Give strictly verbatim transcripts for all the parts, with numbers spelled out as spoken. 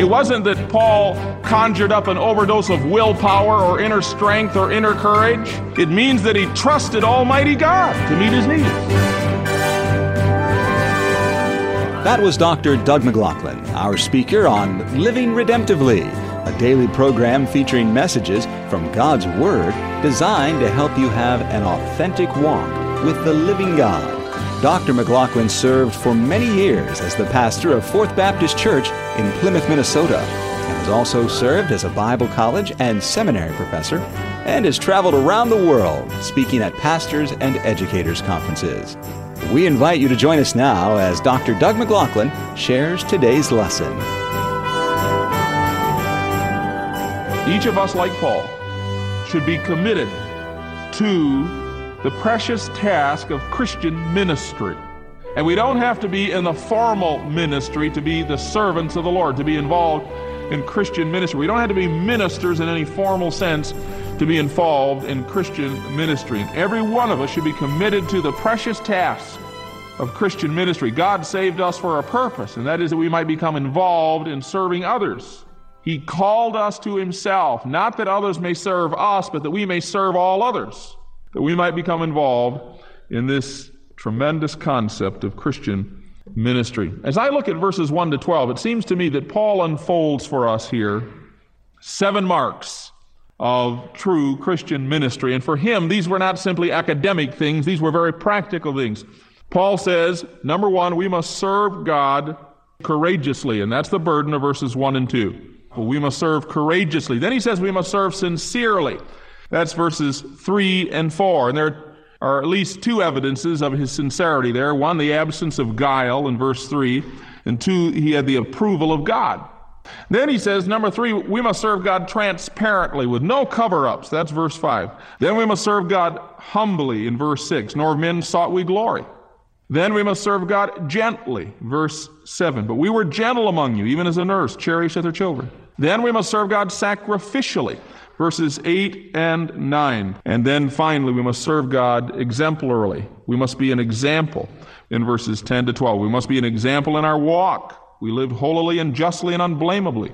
It wasn't that Paul conjured up an overdose of willpower or inner strength or inner courage. It means that he trusted Almighty God to meet his needs. That was Doctor Doug McLaughlin, our speaker on Living Redemptively, a daily program featuring messages from God's Word designed to help you have an authentic walk with the living God. Doctor McLaughlin served for many years as the pastor of Fourth Baptist Church in Plymouth, Minnesota, and has also served as a Bible college and seminary professor, and has traveled around the world speaking at pastors' and educators' conferences. We invite you to join us now as Doctor Doug McLaughlin shares today's lesson. Each of us, like Paul, should be committed to the precious task of Christian ministry. And we don't have to be in the formal ministry to be the servants of the Lord, to be involved in Christian ministry. We don't have to be ministers in any formal sense to be involved in Christian ministry. And every one of us should be committed to the precious task of Christian ministry. God saved us for a purpose, and that is that we might become involved in serving others. He called us to himself, not that others may serve us, but that we may serve all others, that we might become involved in this tremendous concept of Christian ministry. As I look at verses one to twelve, it seems to me that Paul unfolds for us here seven marks of true Christian ministry. And for him, these were not simply academic things, these were very practical things. Paul says, number one, we must serve God courageously, and that's the burden of verses one and two. We must serve courageously. Then he says we must serve sincerely. That's verses three and four. And there are at least two evidences of his sincerity there. One, the absence of guile in verse three. And two, he had the approval of God. Then he says, number three, we must serve God transparently with no cover-ups. That's verse five. Then we must serve God humbly in verse six. Nor of men sought we glory. Then we must serve God gently, verse seven. But we were gentle among you, even as a nurse cherisheth her children. Then we must serve God sacrificially, verses eight and nine. And then finally, we must serve God exemplarily. We must be an example in verses ten to twelve. We must be an example in our walk. We live holily and justly and unblameably.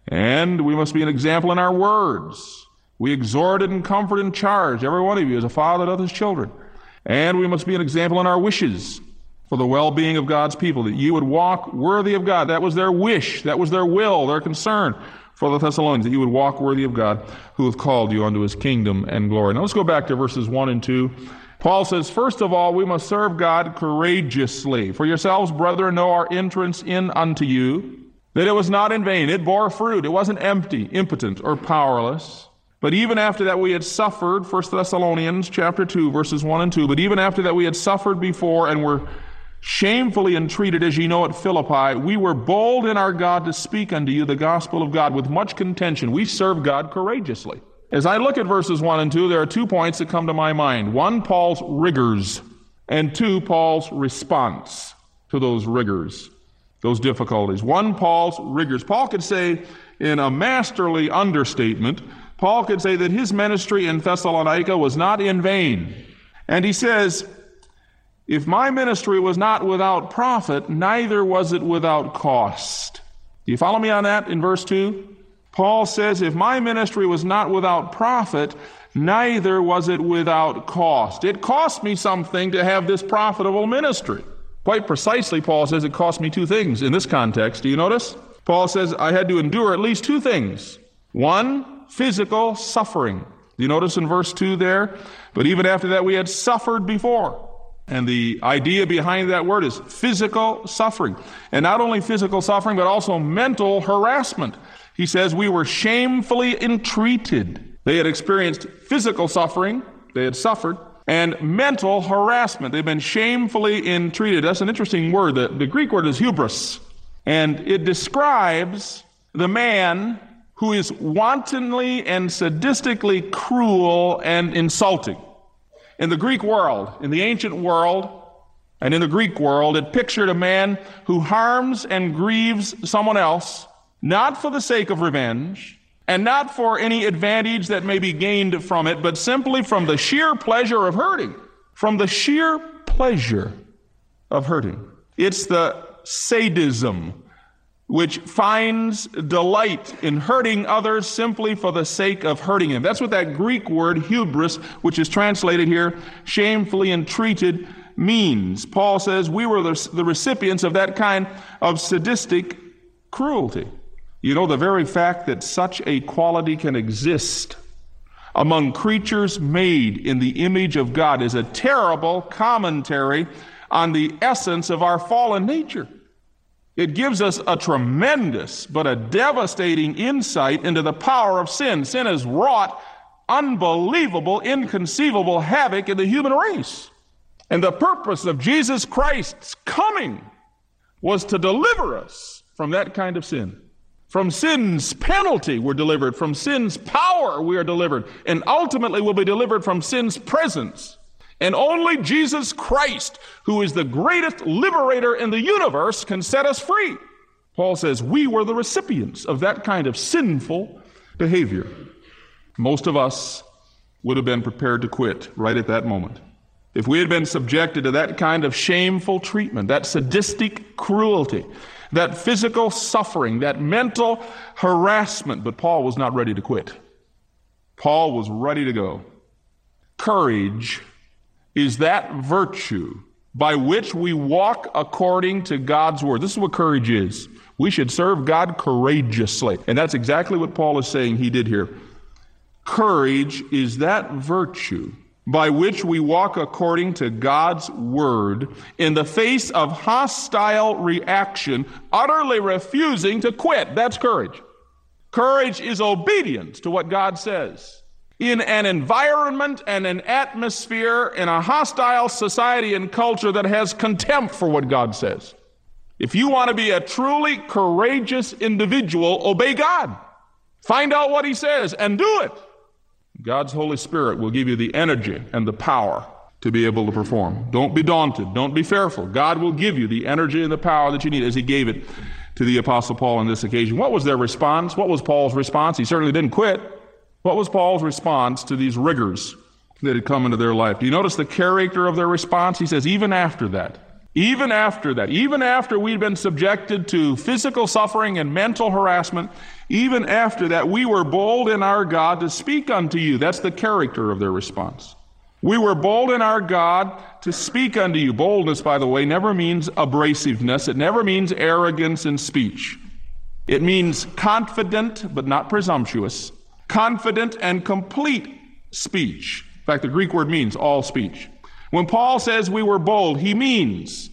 And we must be an example in our words. We exhorted and comfort and charge every one of you as a father doth his children. And we must be an example in our wishes for the well-being of God's people, that you would walk worthy of God. That was their wish. That was their will, their concern for the Thessalonians, that you would walk worthy of God who hath called you unto his kingdom and glory. Now let's go back to verses one and two. Paul says, first of all, we must serve God courageously. For yourselves, brethren, know our entrance in unto you, that it was not in vain. It bore fruit. It wasn't empty, impotent, or powerless. But even after that we had suffered, First Thessalonians chapter two, verses one and two, but even after that we had suffered before and were shamefully entreated, as ye know, at Philippi, we were bold in our God to speak unto you the gospel of God with much contention. We serve God courageously. As I look at verses one and two, there are two points that come to my mind. One, Paul's rigors, and two, Paul's response to those rigors, those difficulties. One, Paul's rigors. Paul could say in a masterly understatement, Paul could say that his ministry in Thessalonica was not in vain. And he says, if my ministry was not without profit, neither was it without cost. Do you follow me on that in verse two? Paul says, if my ministry was not without profit, neither was it without cost. It cost me something to have this profitable ministry. Quite precisely, Paul says it cost me two things in this context. Do you notice? Paul says I had to endure at least two things. One, physical suffering. Do you notice in verse two there? But even after that we had suffered before. And the idea behind that word is physical suffering. And not only physical suffering, but also mental harassment. He says we were shamefully entreated. They had experienced physical suffering, they had suffered, and mental harassment. They've been shamefully entreated. That's an interesting word. The, the Greek word is hubris. And it describes the man who is wantonly and sadistically cruel and insulting. In the Greek world, in the ancient world, and in the Greek world, it pictured a man who harms and grieves someone else, not for the sake of revenge, and not for any advantage that may be gained from it, but simply from the sheer pleasure of hurting. From the sheer pleasure of hurting. It's the sadism which finds delight in hurting others simply for the sake of hurting them. That's what that Greek word hubris, which is translated here, shamefully entreated, means. Paul says we were the, the recipients of that kind of sadistic cruelty. You know, the very fact that such a quality can exist among creatures made in the image of God is a terrible commentary on the essence of our fallen nature. It gives us a tremendous but a devastating insight into the power of sin. Sin has wrought unbelievable, inconceivable havoc in the human race. And the purpose of Jesus Christ's coming was to deliver us from that kind of sin. From sin's penalty we're delivered. From sin's power we are delivered. And ultimately we'll be delivered from sin's presence. And only Jesus Christ, who is the greatest liberator in the universe, can set us free. Paul says we were the recipients of that kind of sinful behavior. Most of us would have been prepared to quit right at that moment. If we had been subjected to that kind of shameful treatment, that sadistic cruelty, that physical suffering, that mental harassment, but Paul was not ready to quit. Paul was ready to go. Courage is that virtue by which we walk according to God's word. This is what courage is. We should serve God courageously. And that's exactly what Paul is saying he did here. Courage is that virtue by which we walk according to God's word in the face of hostile reaction, utterly refusing to quit. That's courage. Courage is obedience to what God says. In an environment and an atmosphere in a hostile society and culture that has contempt for what God says. If you want to be a truly courageous individual, obey God. Find out what he says and do it. God's Holy Spirit will give you the energy and the power to be able to perform. Don't be daunted. Don't be fearful. God will give you the energy and the power that you need, as he gave it to the Apostle Paul on this occasion. What was their response? What was Paul's response? He certainly didn't quit. What was Paul's response to these rigors that had come into their life? Do you notice the character of their response? He says, even after that, even after that, even after we'd been subjected to physical suffering and mental harassment, even after that, we were bold in our God to speak unto you. That's the character of their response. We were bold in our God to speak unto you. Boldness, by the way, never means abrasiveness. It never means arrogance in speech. It means confident, but not presumptuous. Confident and complete speech. In fact, the Greek word means all speech. When Paul says we were bold, he means,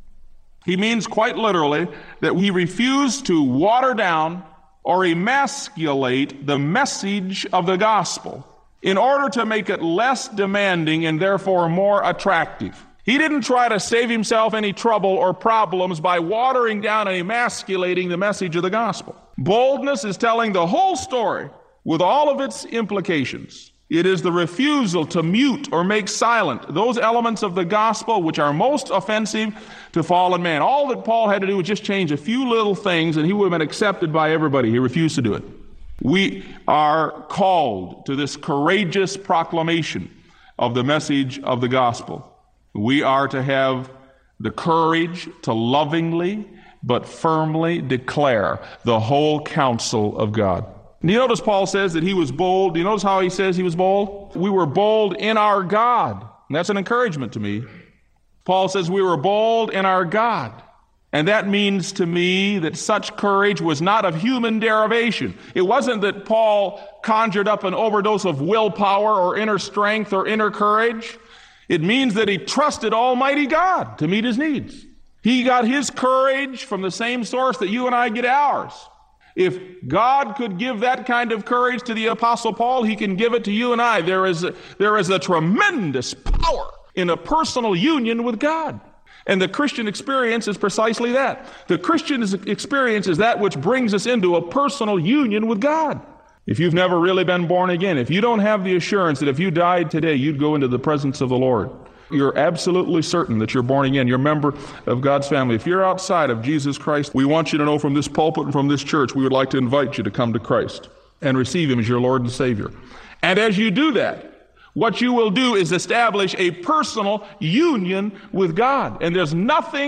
he means quite literally that we refuse to water down or emasculate the message of the gospel in order to make it less demanding and therefore more attractive. He didn't try to save himself any trouble or problems by watering down and emasculating the message of the gospel. Boldness is telling the whole story with all of its implications. It is the refusal to mute or make silent those elements of the gospel which are most offensive to fallen man. All that Paul had to do was just change a few little things and he would have been accepted by everybody. He refused to do it. We are called to this courageous proclamation of the message of the gospel. We are to have the courage to lovingly but firmly declare the whole counsel of God. Do you notice Paul says that he was bold? Do you notice how he says he was bold? We were bold in our God. And that's an encouragement to me. Paul says we were bold in our God. And that means to me that such courage was not of human derivation. It wasn't that Paul conjured up an overdose of willpower or inner strength or inner courage. It means that he trusted Almighty God to meet his needs. He got his courage from the same source that you and I get ours. If God could give that kind of courage to the Apostle Paul, he can give it to you and I. There is a, there is a tremendous power in a personal union with God. And the Christian experience is precisely that. The Christian experience is that which brings us into a personal union with God. If you've never really been born again, if you don't have the assurance that if you died today, you'd go into the presence of the Lord, you're absolutely certain that you're born again. You're a member of God's family. If you're outside of Jesus Christ, we want you to know from this pulpit and from this church, we would like to invite you to come to Christ and receive him as your Lord and Savior. And as you do that, what you will do is establish a personal union with God. And there's nothing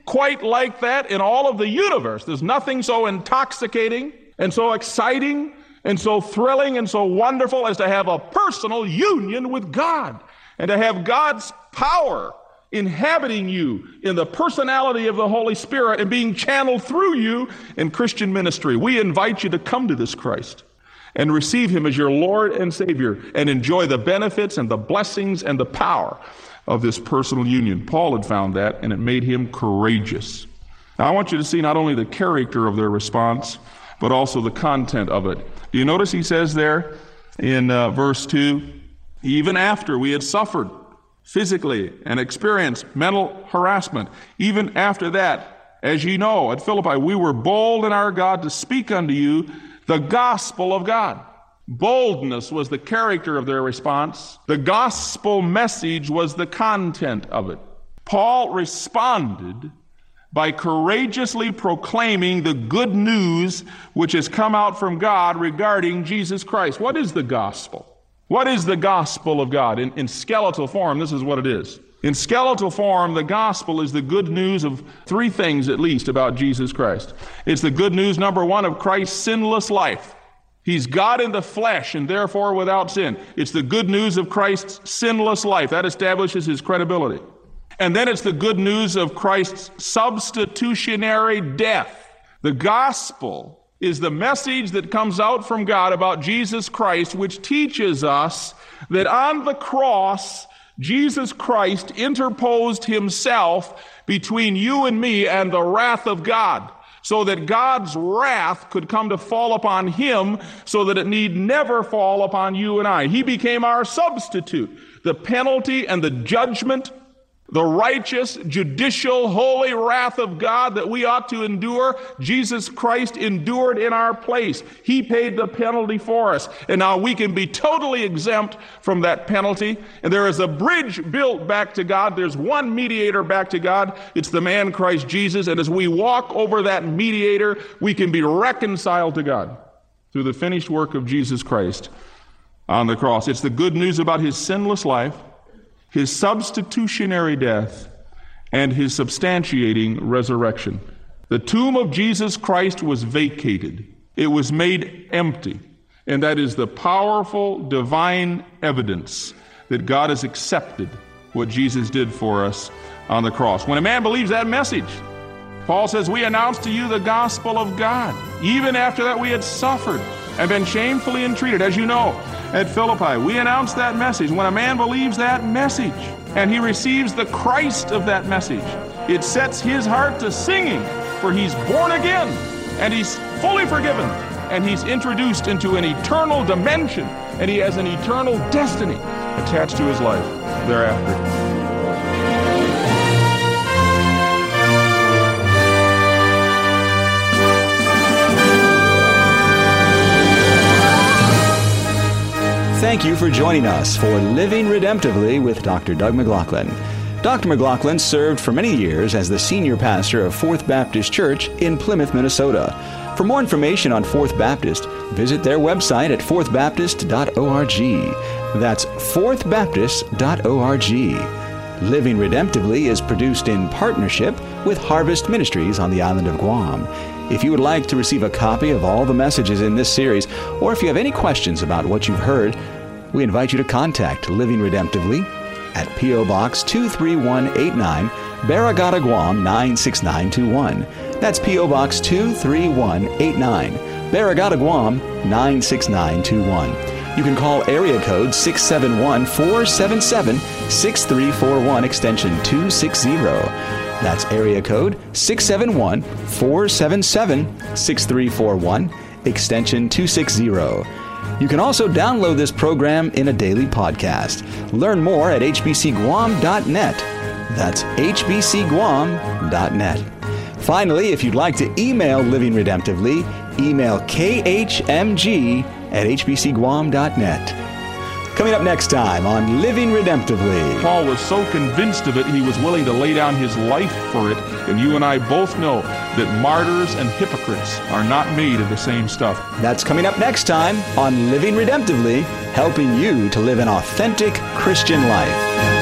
quite like that in all of the universe. There's nothing so intoxicating and so exciting and so thrilling and so wonderful as to have a personal union with God and to have God's power inhabiting you in the personality of the Holy Spirit and being channeled through you in Christian ministry. We invite you to come to this Christ and receive him as your Lord and Savior and enjoy the benefits and the blessings and the power of this personal union. Paul had found that, and it made him courageous. Now, I want you to see not only the character of their response, but also the content of it. Do you notice he says there in uh, verse two, even after we had suffered physically and experienced mental harassment, even after that, as ye know, at Philippi, we were bold in our God to speak unto you the gospel of God. Boldness was the character of their response. The gospel message was the content of it. Paul responded by courageously proclaiming the good news which has come out from God regarding Jesus Christ. What is the gospel? What is the gospel of God? In, in skeletal form, this is what it is. In skeletal form, the gospel is the good news of three things at least about Jesus Christ. It's the good news, number one, of Christ's sinless life. He's God in the flesh and therefore without sin. It's the good news of Christ's sinless life. That establishes his credibility. And then it's the good news of Christ's substitutionary death. The gospel is the message that comes out from God about Jesus Christ, which teaches us that on the cross, Jesus Christ interposed himself between you and me and the wrath of God, so that God's wrath could come to fall upon him, so that it need never fall upon you and I. He became our substitute. The penalty and the judgment, the righteous, judicial, holy wrath of God that we ought to endure, Jesus Christ endured in our place. He paid the penalty for us. And now we can be totally exempt from that penalty. And there is a bridge built back to God. There's one mediator back to God. It's the man Christ Jesus. And as we walk over that mediator, we can be reconciled to God through the finished work of Jesus Christ on the cross. It's the good news about his sinless life, his substitutionary death, and his substantiating resurrection. The tomb of Jesus Christ was vacated. It was made empty. And that is the powerful divine evidence that God has accepted what Jesus did for us on the cross. When a man believes that message, Paul says, we announce to you the gospel of God. Even after that we had suffered and been shamefully entreated, as you know, at Philippi. We announce that message. When a man believes that message and he receives the Christ of that message, it sets his heart to singing, for he's born again and he's fully forgiven and he's introduced into an eternal dimension and he has an eternal destiny attached to his life thereafter. Thank you for joining us for Living Redemptively with Doctor Doug McLaughlin. Doctor McLaughlin served for many years as the senior pastor of Fourth Baptist Church in Plymouth, Minnesota. For more information on Fourth Baptist, visit their website at fourth baptist dot org. That's fourth baptist dot org. Living Redemptively is produced in partnership with Harvest Ministries on the island of Guam. If you would like to receive a copy of all the messages in this series, or if you have any questions about what you've heard, we invite you to contact Living Redemptively at P O. Box two three one eight nine, Barragata, Guam nine six nine two one. That's P O. Box two three one eight nine, Barragata, Guam nine six nine two one. You can call area code six seven one, four seven seven, six three four one, extension two sixty. That's area code six seven one, four seven seven, six three four one, extension two sixty. You can also download this program in a daily podcast. Learn more at h b c guam dot net. That's h b c guam dot net. Finally, if you'd like to email Living Redemptively, email k h m g at h b c guam dot net. Coming up next time on Living Redemptively. Paul was so convinced of it, he was willing to lay down his life for it. And you and I both know that martyrs and hypocrites are not made of the same stuff. That's coming up next time on Living Redemptively, helping you to live an authentic Christian life.